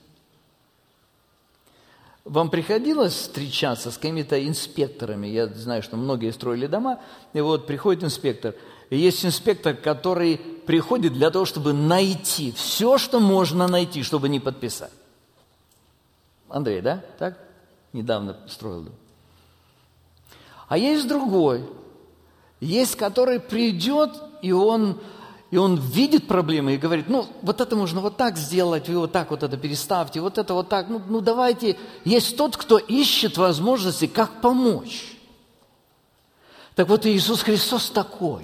Вам приходилось встречаться с какими-то инспекторами? Я знаю, что многие строили дома, и вот приходит инспектор. И есть инспектор, который приходит для того, чтобы найти все, что можно найти, чтобы не подписать. Андрей, да? Так? Недавно строил дом. А есть другой. Есть, который придет, и он видит проблемы и говорит, ну, вот это можно вот так сделать, вы вот так вот это переставьте, вот это вот так. Ну, давайте. Есть тот, кто ищет возможности, как помочь. Так вот, Иисус Христос такой.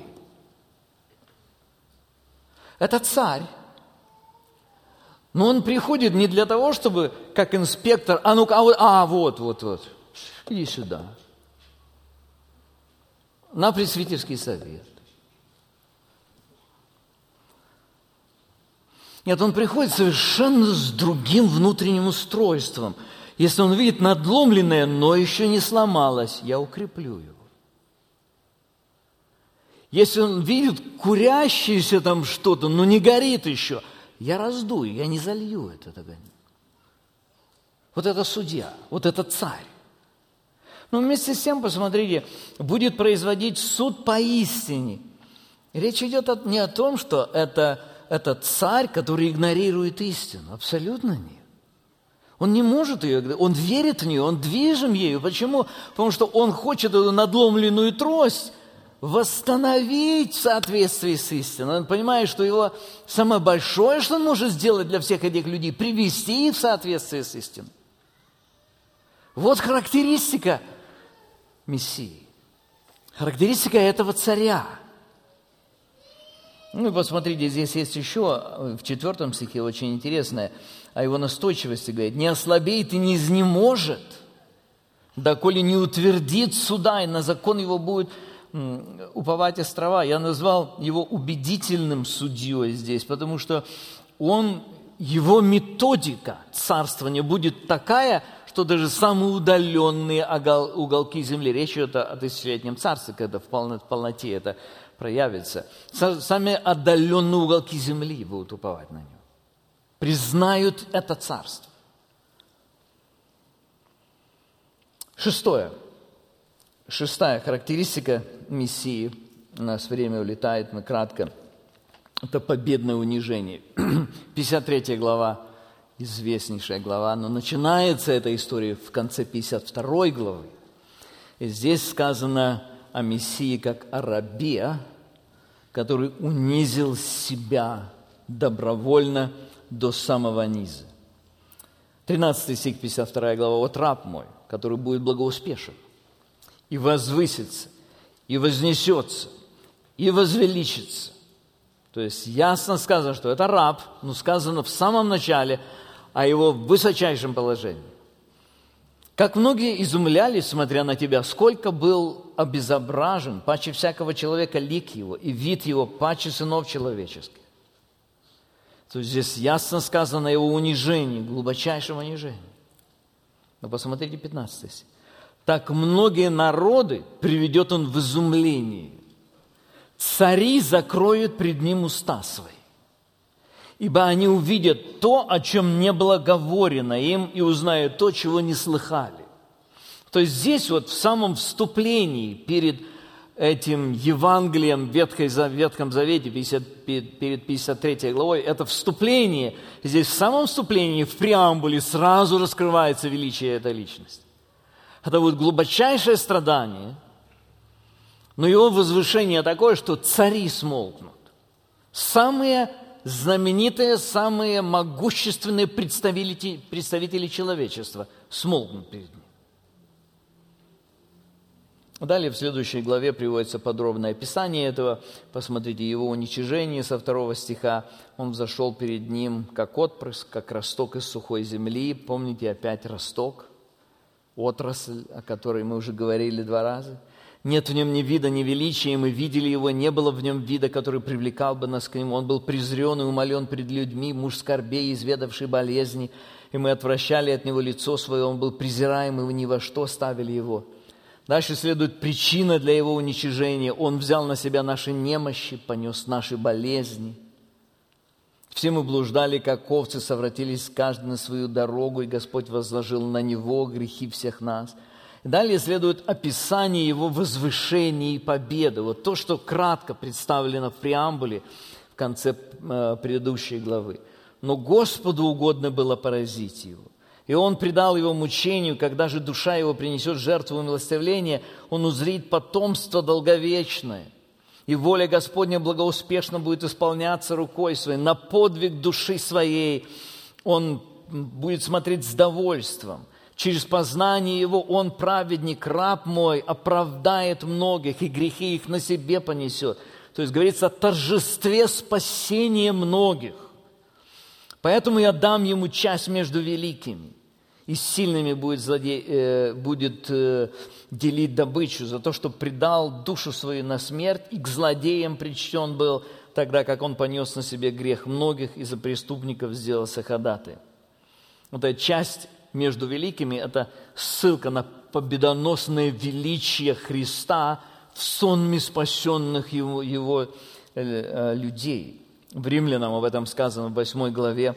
Это царь. Но он приходит не для того, чтобы, как инспектор, вот, иди сюда. На пресвитерский совет. Нет, он приходит совершенно с другим внутренним устройством. Если он видит надломленное, но еще не сломалось, я укреплю его. Если он видит курящееся там что-то, но не горит еще, я раздую, я не залью этот огонь. Вот это судья, вот это царь. Но вместе с тем, посмотрите, будет производить суд поистине. Речь идет не о том, что это царь, который игнорирует истину. Абсолютно нет. Он не может ее, он верит в нее, он движим ею. Почему? Потому что он хочет эту надломленную трость восстановить в соответствии с истиной. Он понимает, что его самое большое, что он может сделать для всех этих людей, привести их в соответствии с истиной. Вот характеристика Мессии. Характеристика этого царя. Ну и посмотрите, здесь есть еще в 4 стихе очень интересное, о его настойчивости говорит, не ослабеет и не изнеможет, доколе не утвердит суда, и на закон его будет уповать острова. Я назвал его убедительным судьей здесь, потому что его методика царствования будет такая, что даже самые удаленные уголки земли, речь идет о тысячелетнем царстве, когда в полноте это проявится, сами отдаленные уголки земли будут уповать на него. Признают это царство. 6-я характеристика Мессии. У нас время улетает, мы кратко. Это победное унижение. 53 глава, известнейшая глава, но начинается эта история в конце 52 главы. И здесь сказано о Мессии как о рабе, который унизил себя добровольно до самого низа. 13 стих, 52 глава. «Вот раб мой, который будет благоуспешен, и возвысится, и вознесется, и возвеличится». То есть ясно сказано, что это раб, но сказано в самом начале о его высочайшем положении. «Как многие изумлялись, смотря на тебя, сколько был обезображен, паче всякого человека лик его, и вид его паче сынов человеческих». То есть здесь ясно сказано о его унижении, глубочайшем унижении. Но посмотрите 15 стих. «Так многие народы приведет он в изумление. Цари закроют пред ним уста свои, ибо они увидят то, о чем не было говорено им, и узнают то, чего не слыхали». То есть здесь вот в самом вступлении перед этим Евангелием в Ветхом Завете, перед 53 главой, это вступление, здесь в самом вступлении, в преамбуле сразу раскрывается величие этой личности. Это будет глубочайшее страдание, но его возвышение такое, что цари смолкнут. Самые знаменитые, самые могущественные представители человечества смолкнут перед ним. Далее в следующей главе приводится подробное описание этого. Посмотрите, его уничижение со 2 стиха. «Он взошел перед ним, как отпрыск, как росток из сухой земли». Помните опять росток, отрасль, о которой мы уже говорили 2 раза. «Нет в нем ни вида, ни величия, и мы видели его, не было в нем вида, который привлекал бы нас к нему. Он был презрен и умолен пред людьми, муж скорбей, изведавший болезни, и мы отвращали от него лицо свое, он был презираем, и мы ни во что ставили его». Дальше следует причина для его уничижения. Он взял на себя наши немощи, понес наши болезни. Все мы блуждали, как овцы, совратились каждый на свою дорогу, и Господь возложил на него грехи всех нас. И далее следует описание его возвышения и победы. Вот то, что кратко представлено в преамбуле в конце предыдущей главы. «Но Господу угодно было поразить его. И он предал его мучению, когда же душа его принесет жертву умилостивления, он узрит потомство долговечное, и воля Господня благоуспешно будет исполняться рукой своей, на подвиг души своей он будет смотреть с довольством. Через познание его он, праведник, раб мой, оправдает многих, и грехи их на себе понесет». То есть говорится о торжестве спасения многих. «Поэтому я дам ему часть между великими, и с сильными будет делить добычу за то, что предал душу свою на смерть, и к злодеям причтен был, тогда как он понес на себе грех многих, и за преступников сделался ходатаем». Вот эта часть между великими – это ссылка на победоносное величие Христа в сонме спасенных его людей. В Римлянам об этом сказано в 8 главе,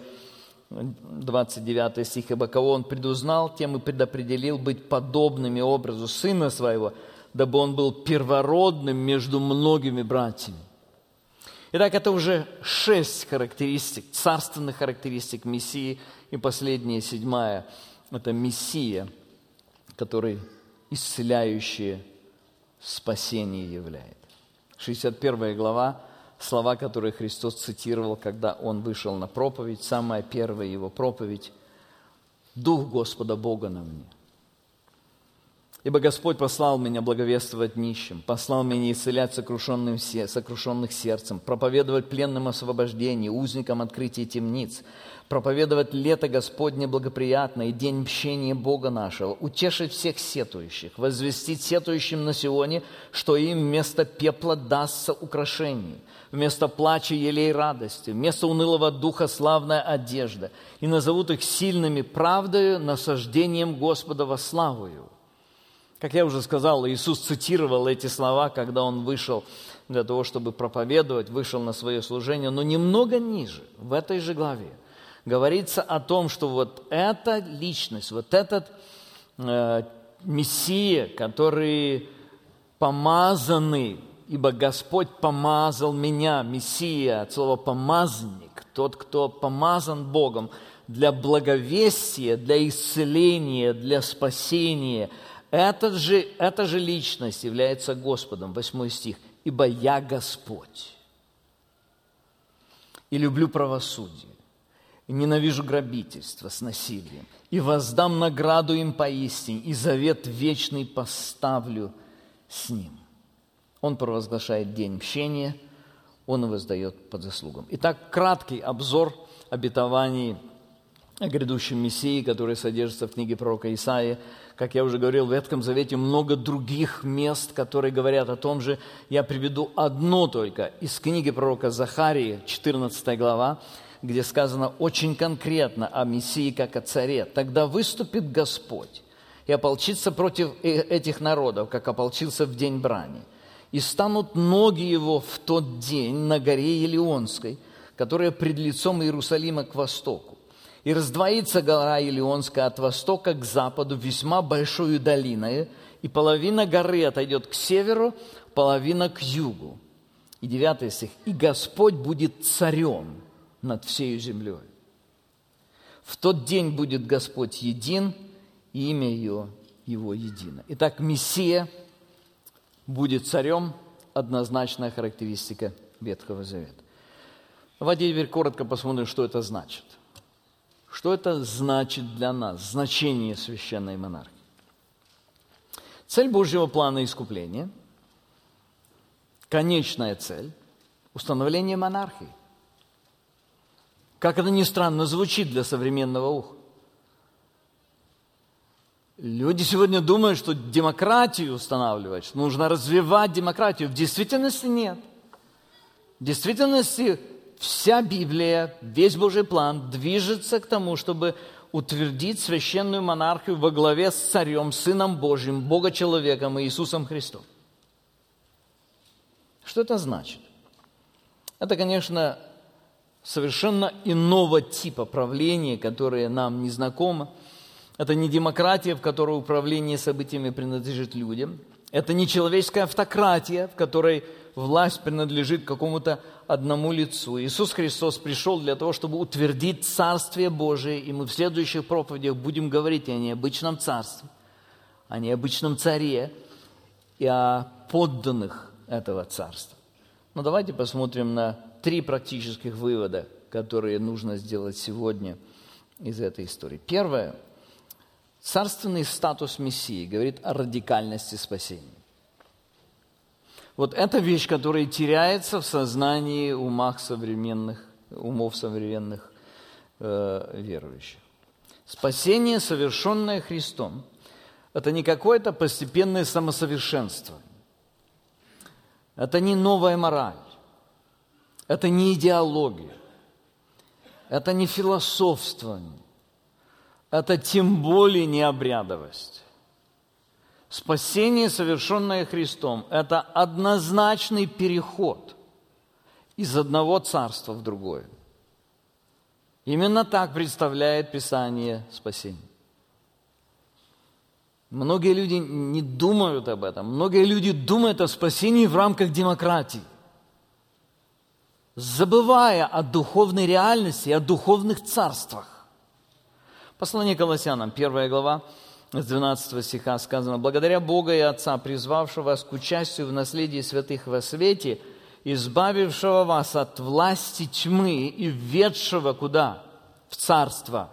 29 стих. «Ибо кого он предузнал, тем и предопределил быть подобными образу Сына Своего, дабы он был первородным между многими братьями». Итак, это уже 6 характеристик, царственных характеристик Мессии. И последняя, 7, это Мессия, который исцеляющее спасение являет. 61 глава. Слова, которые Христос цитировал, когда Он вышел на проповедь, самая первая Его проповедь: «Дух Господа Бога на мне, ибо Господь послал меня благовествовать нищим, послал меня исцелять сокрушенных сердцем, проповедовать пленным освобождение, узникам открытие темниц, проповедовать лето Господне благоприятное и день мщения Бога нашего, утешить всех сетующих, возвестить сетующим на Сионе, что им вместо пепла дастся украшение, вместо плача елей радости, вместо унылого духа славная одежда, и назовут их сильными правдою, насаждением Господа во славою». Как я уже сказал, Иисус цитировал эти слова, когда Он вышел для того, чтобы проповедовать, вышел на свое служение, но немного ниже, в этой же главе, говорится о том, что вот эта личность, вот этот Мессия, который помазанный, ибо Господь помазал меня, Мессия, от слова «помазанник», тот, кто помазан Богом для благовестия, для исцеления, для спасения. Эта же личность является Господом, 8 стих, «Ибо я Господь». и люблю правосудие, и ненавижу грабительство с насилием, и воздам награду им поистине, и завет вечный поставлю с ним». Он провозглашает день мщения, он и воздает по заслугам. Итак, краткий обзор обетований о грядущем Мессии, который содержится в книге пророка Исаии. Как я уже говорил, в Ветхом Завете много других мест, которые говорят о том же. Я приведу одно только из книги пророка Захарии, 14 глава, где сказано очень конкретно о Мессии как о царе. «Тогда выступит Господь и ополчится против этих народов, как ополчился в день брани. И станут ноги его в тот день на горе Елеонской, которая пред лицом Иерусалима к востоку. И раздвоится гора Елеонская от востока к западу весьма большою долиной, и половина горы отойдет к северу, половина к югу». И 9 стих. «И Господь будет царем над всею землей. В тот день будет Господь един, и имя его едино». Итак, Мессия будет царем, однозначная характеристика Ветхого Завета. Давайте теперь коротко посмотрим, что это значит. Что это значит для нас, значение священной монархии? Цель Божьего плана искупления, конечная цель – установление монархии. Как это ни странно звучит для современного уха. Люди сегодня думают, что демократию устанавливать, что нужно развивать демократию. В действительности нет. В действительности вся Библия, весь Божий план движется к тому, чтобы утвердить священную монархию во главе с Царем, Сыном Божьим, Бога-человеком и Иисусом Христом. Что это значит? Это, конечно, совершенно иного типа правления, которое нам не знакомо. Это не демократия, в которой управление событиями принадлежит людям. Это не человеческая автократия, в которой власть принадлежит какому-то одному лицу. Иисус Христос пришел для того, чтобы утвердить Царствие Божие, и мы в следующих проповедях будем говорить о необычном царстве, о необычном царе и о подданных этого царства. Но давайте посмотрим на 3 практических вывода, которые нужно сделать сегодня из этой истории. Первое. Царственный статус Мессии говорит о радикальности спасения. Вот это вещь, которая теряется в сознании умов современных верующих. Спасение, совершенное Христом, это не какое-то постепенное самосовершенствование. Это не новая мораль. Это не идеология. Это не философствование. Это тем более не обрядовость. Спасение, совершенное Христом, это однозначный переход из одного царства в другое. Именно так представляет Писание спасение. Многие люди не думают об этом. Многие люди думают о спасении в рамках демократии, забывая о духовной реальности, о духовных царствах. Послание к Колоссянам, 1 глава, с 12 стиха сказано: «Благодаря Бога и Отца, призвавшего вас к участию в наследии святых во свете, избавившего вас от власти тьмы и введшего куда? В царство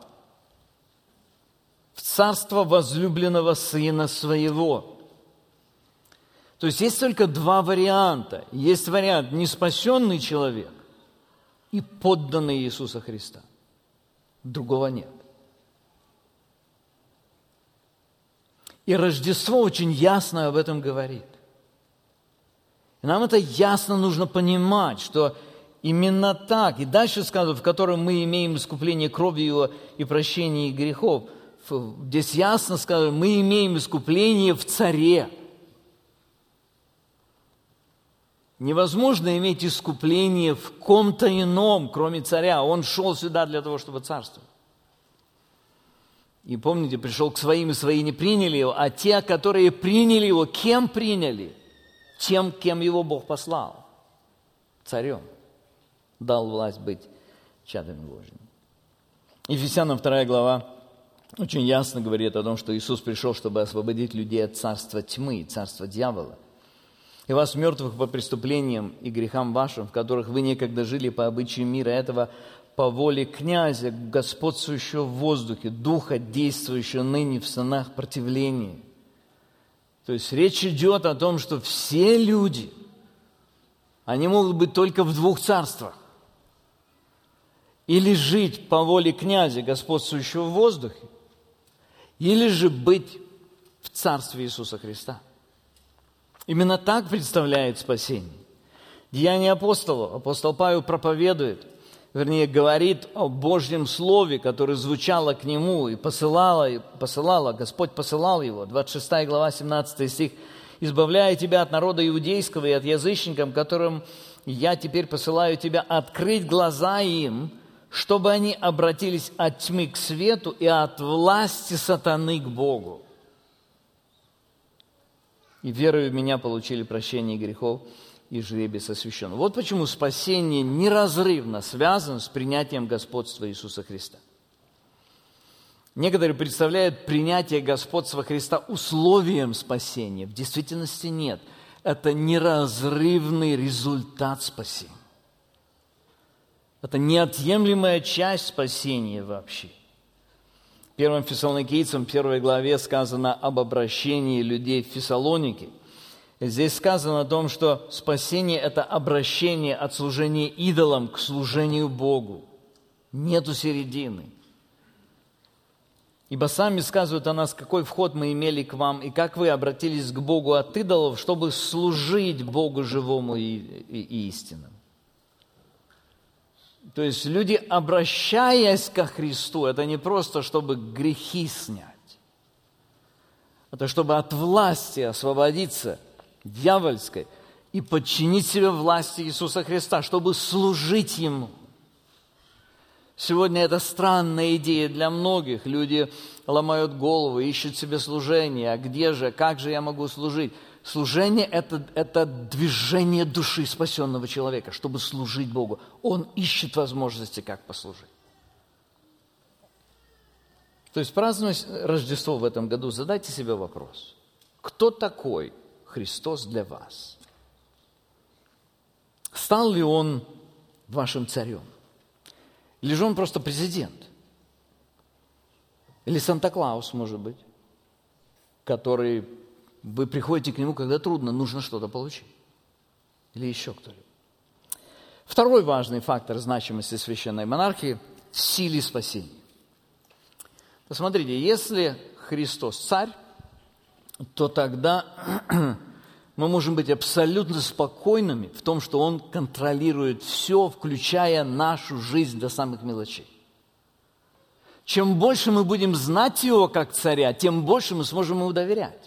возлюбленного Сына Своего». То есть есть только 2 варианта. Есть вариант неспасенный человек и подданный Иисуса Христа. Другого нет. И Рождество очень ясно об этом говорит. И нам это ясно нужно понимать, что именно так, и дальше сказано, в котором мы имеем искупление кровью Его и прощение грехов. Здесь ясно сказано, мы имеем искупление в Царе. Невозможно иметь искупление в ком-то ином, кроме Царя. Он шел сюда для того, чтобы царствовать. И помните, пришел к своим, и свои не приняли Его, а те, которые приняли Его, кем приняли? Тем, кем Его Бог послал. Царем. Дал власть быть чадами Божьими. Ефесянам 2 глава очень ясно говорит о том, что Иисус пришел, чтобы освободить людей от царства тьмы, царства дьявола. и вас мертвых по преступлениям и грехам вашим, в которых вы некогда жили по обычаю мира этого, по воле князя, господствующего в воздухе, духа, действующего ныне в сынах противления». То есть речь идет о том, что все люди, они могут быть только в двух царствах. Или жить по воле князя, господствующего в воздухе, или же быть в царстве Иисуса Христа. Именно так представляет спасение. Деяния апостолов. Апостол Павел проповедует, говорит о Божьем Слове, которое звучало к нему и посылало, Господь посылал его. 26 глава, 17 стих. «Избавляя тебя от народа иудейского и от язычников, которым я теперь посылаю тебя, открыть глаза им, чтобы они обратились от тьмы к свету и от власти сатаны к Богу. И верою в меня получили прощение грехов и жребий освящен». Вот почему спасение неразрывно связано с принятием господства Иисуса Христа. Некоторые представляют принятие господства Христа условием спасения. В действительности нет. Это неразрывный результат спасения. Это неотъемлемая часть спасения вообще. В 1 Фессалоникийцам, 1 главе сказано об обращении людей в Фессалонике. Здесь сказано о том, что спасение – это обращение от служения идолам к служению Богу. Нету середины. «Ибо сами сказывают о нас, какой вход мы имели к вам, и как вы обратились к Богу от идолов, чтобы служить Богу живому и истинному». То есть люди, обращаясь ко Христу, это не просто, чтобы грехи снять. Это чтобы от власти освободиться дьявольской и подчинить себя власти Иисуса Христа, чтобы служить Ему. Сегодня это странная идея для многих. Люди ломают голову, ищут себе служение. А где же, как же я могу служить? Служение – это движение души спасенного человека, чтобы служить Богу. Он ищет возможности, как послужить. То есть, празднуя Рождество в этом году, задайте себе вопрос. Кто такой Христос для вас? Стал ли Он вашим царем? Или же Он просто президент? Или Санта-Клаус, может быть, который... Вы приходите к Нему, когда трудно, нужно что-то получить. Или еще кто-либо. Второй важный фактор значимости священной монархии – силе спасения. Посмотрите, если Христос царь, то тогда мы можем быть абсолютно спокойными в том, что Он контролирует все, включая нашу жизнь до самых мелочей. Чем больше мы будем знать Его как царя, тем больше мы сможем Ему доверять.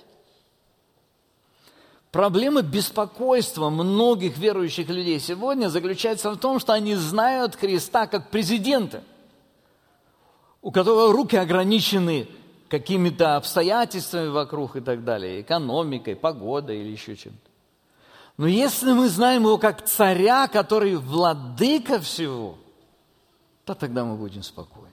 Проблема беспокойства многих верующих людей сегодня заключается в том, что они знают Христа как президента, у которого руки ограничены какими-то обстоятельствами вокруг и так далее, экономикой, погодой или еще чем-то. Но если мы знаем Его как царя, который владыка всего, то тогда мы будем спокойны.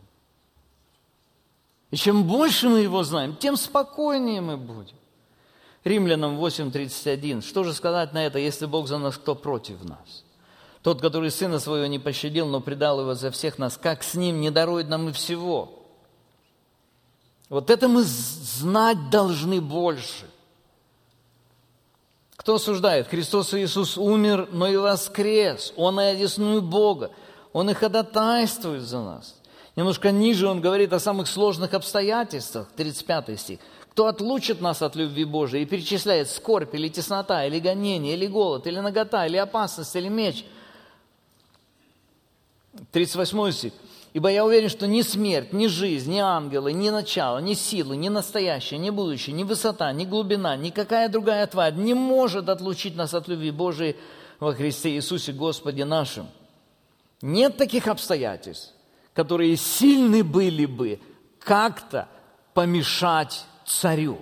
И чем больше мы Его знаем, тем спокойнее мы будем. Римлянам 8:31. Что же сказать на это, если Бог за нас, кто против нас? Тот, который Сына Своего не пощадил, но предал Его за всех нас, как с Ним не дарует нам и всего? Вот это мы знать должны больше. Кто осуждает? Христос Иисус умер, но и воскрес. Он и одесную Бога. Он и ходатайствует за нас. Немножко ниже он говорит о самых сложных обстоятельствах. 35 стих. Кто отлучит нас от любви Божией и перечисляет скорбь, или теснота, или гонение, или голод, или нагота, или опасность, или меч. 38 стих. Ибо я уверен, что ни смерть, ни жизнь, ни ангелы, ни начало, ни силы, ни настоящее, ни будущее, ни высота, ни глубина, никакая другая тварь не может отлучить нас от любви Божией во Христе Иисусе Господе нашим. Нет таких обстоятельств, которые сильны были бы как-то помешать царю.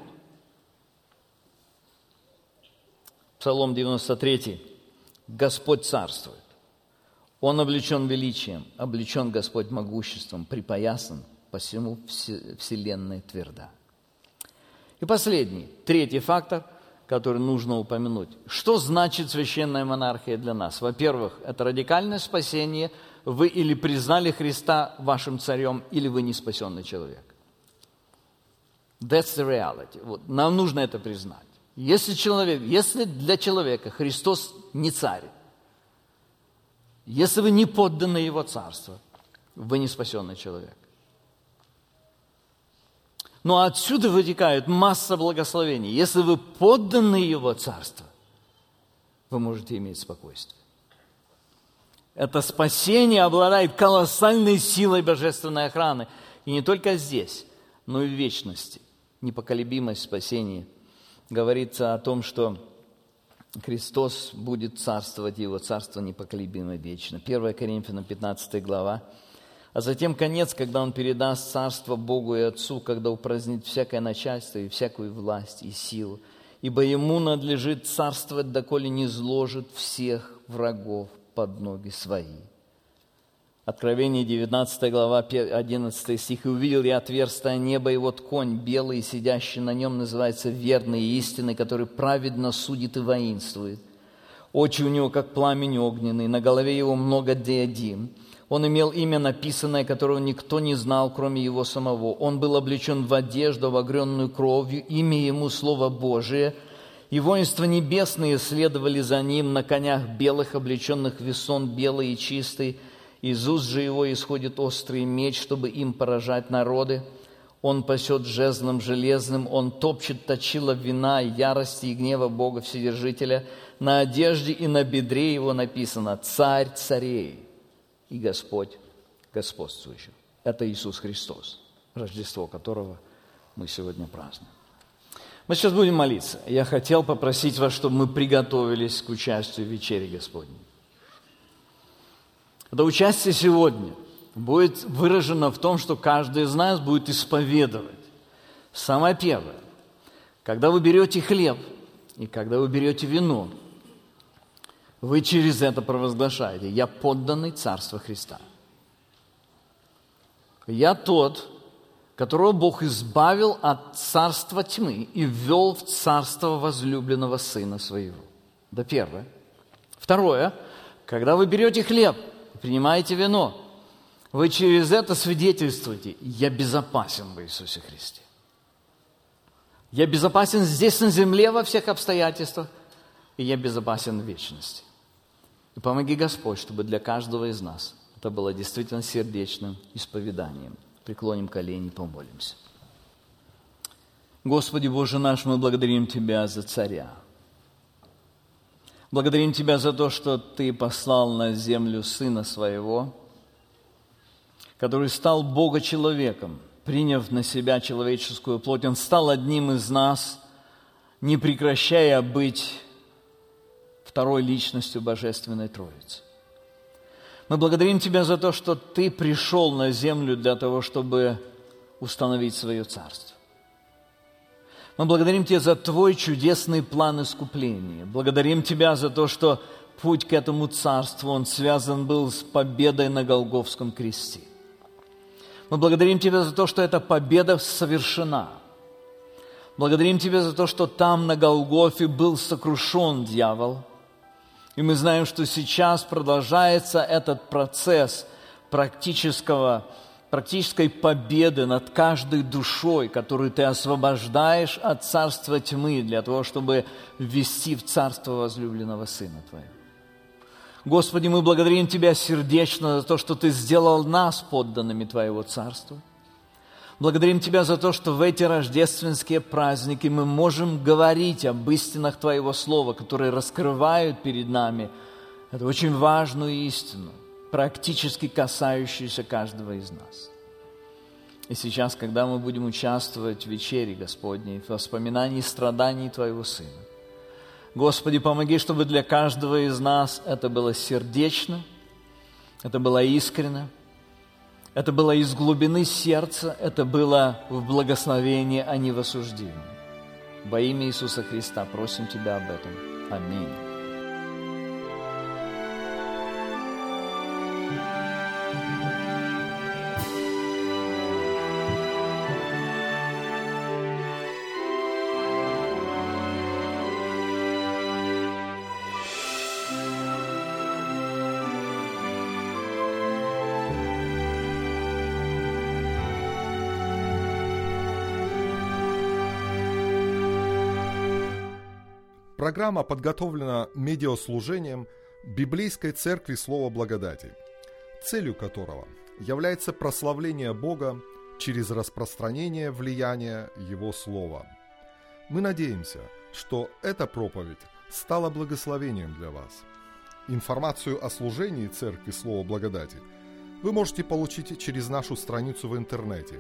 Псалом 93. Господь царствует. Он облечен величием, облечен Господь могуществом, припоясан, посему вселенная тверда. И последний, третий фактор которые нужно упомянуть. Что значит священная монархия для нас? Во-первых, это радикальное спасение. Вы или признали Христа вашим царем, или вы не спасенный человек. That's the reality. Вот. Нам нужно это признать. Если для человека Христос не царь, если вы не подданы Его царству, вы не спасенный человек. Но отсюда вытекает масса благословений. Если вы подданы Его царству, вы можете иметь спокойствие. Это спасение обладает колоссальной силой божественной охраны. И не только здесь, но и в вечности. Непоколебимость спасения. Говорится о том, что Христос будет царствовать, Его царство непоколебимо вечно. 1 Коринфянам 15 глава. А затем конец, когда Он передаст царство Богу и Отцу, когда упразднит всякое начальство и всякую власть и силу. Ибо Ему надлежит царствовать, доколе не зложит всех врагов под ноги свои. Откровение 19 глава, 11 стих. «И увидел я отверстие неба, и вот конь белый, сидящий на нем, называется верный и истинный, который праведно судит и воинствует. Очи у него, как пламень огненный, на голове его много диадим. Он имел имя написанное, которого никто не знал, кроме его самого. Он был облечен в одежду, обогренную кровью, имя ему Слово Божие. И воинства небесные следовали за ним на конях белых, облеченных в весон белый и чистый. Из уст же его исходит острый меч, чтобы им поражать народы. Он пасет жезлом железным, он топчет точила вина, ярости и гнева Бога Вседержителя. На одежде и на бедре его написано «Царь царей и Господь господствующий». Это Иисус Христос, Рождество которого мы сегодня празднуем. Мы сейчас будем молиться. Я хотел попросить вас, чтобы мы приготовились к участию в вечере Господней. Это участие сегодня будет выражено в том, что каждый из нас будет исповедовать. Самое первое, когда вы берете хлеб и когда вы берете вино, вы через это провозглашаете: «Я подданный Царства Христа». Я тот, которого Бог избавил от царства тьмы и ввел в царство возлюбленного Сына Своего. Это первое. Второе, когда вы берете хлеб, принимаете вино, вы через это свидетельствуете: «Я безопасен в Иисусе Христе». Я безопасен здесь, на земле, во всех обстоятельствах, и я безопасен в вечности. И помоги, Господь, чтобы для каждого из нас это было действительно сердечным исповеданием. Преклоним колени и помолимся. Господи Боже наш, мы благодарим Тебя за Царя. Благодарим Тебя за то, что Ты послал на землю Сына Своего, который стал Бога-человеком, приняв на себя человеческую плоть. Он стал одним из нас, не прекращая быть второй личностью Божественной Троицы. Мы благодарим Тебя за то, что Ты пришел на землю для того, чтобы установить свое царство. Мы благодарим Тебя за Твой чудесный план искупления. Благодарим Тебя за то, что путь к этому царству, он связан был с победой на Голгофском кресте. Мы благодарим Тебя за то, что эта победа совершена. Благодарим Тебя за то, что там, на Голгофе, был сокрушен дьявол. И мы знаем, что сейчас продолжается этот процесс практической победы над каждой душой, которую Ты освобождаешь от царства тьмы для того, чтобы ввести в царство возлюбленного Сына Твоего. Господи, мы благодарим Тебя сердечно за то, что Ты сделал нас подданными Твоего царства. Благодарим Тебя за то, что в эти рождественские праздники мы можем говорить об истинах Твоего Слова, которые раскрывают перед нами эту очень важную истину, практически касающуюся каждого из нас. И сейчас, когда мы будем участвовать в вечере Господней, в воспоминании страданий Твоего Сына, Господи, помоги, чтобы для каждого из нас это было сердечно, это было искренно, это было из глубины сердца, это было в благословении, а не в осуждении. Во имя Иисуса Христа просим Тебя об этом. Аминь. Программа подготовлена медиаслужением Библейской Церкви Слова Благодати, целью которого является прославление Бога через распространение влияния Его Слова. Мы надеемся, что эта проповедь стала благословением для вас. Информацию о служении Церкви Слова Благодати вы можете получить через нашу страницу в интернете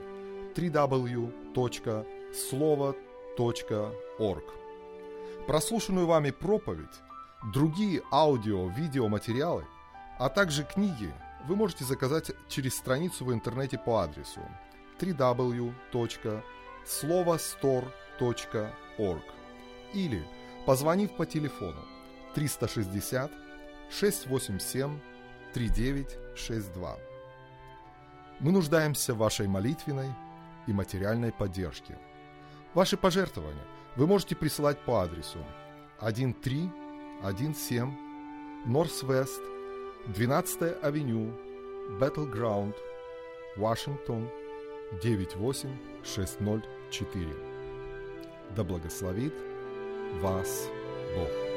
www.slovo.org. Прослушанную вами проповедь, другие аудио-видеоматериалы, а также книги вы можете заказать через страницу в интернете по адресу www.slovostore.org или позвонив по телефону 360 687 3962. Мы нуждаемся в вашей молитвенной и материальной поддержке. Ваши пожертвования вы можете присылать по адресу 1317 Northwest 12-я авеню, Battleground, Вашингтон, 98604. Да благословит вас Бог.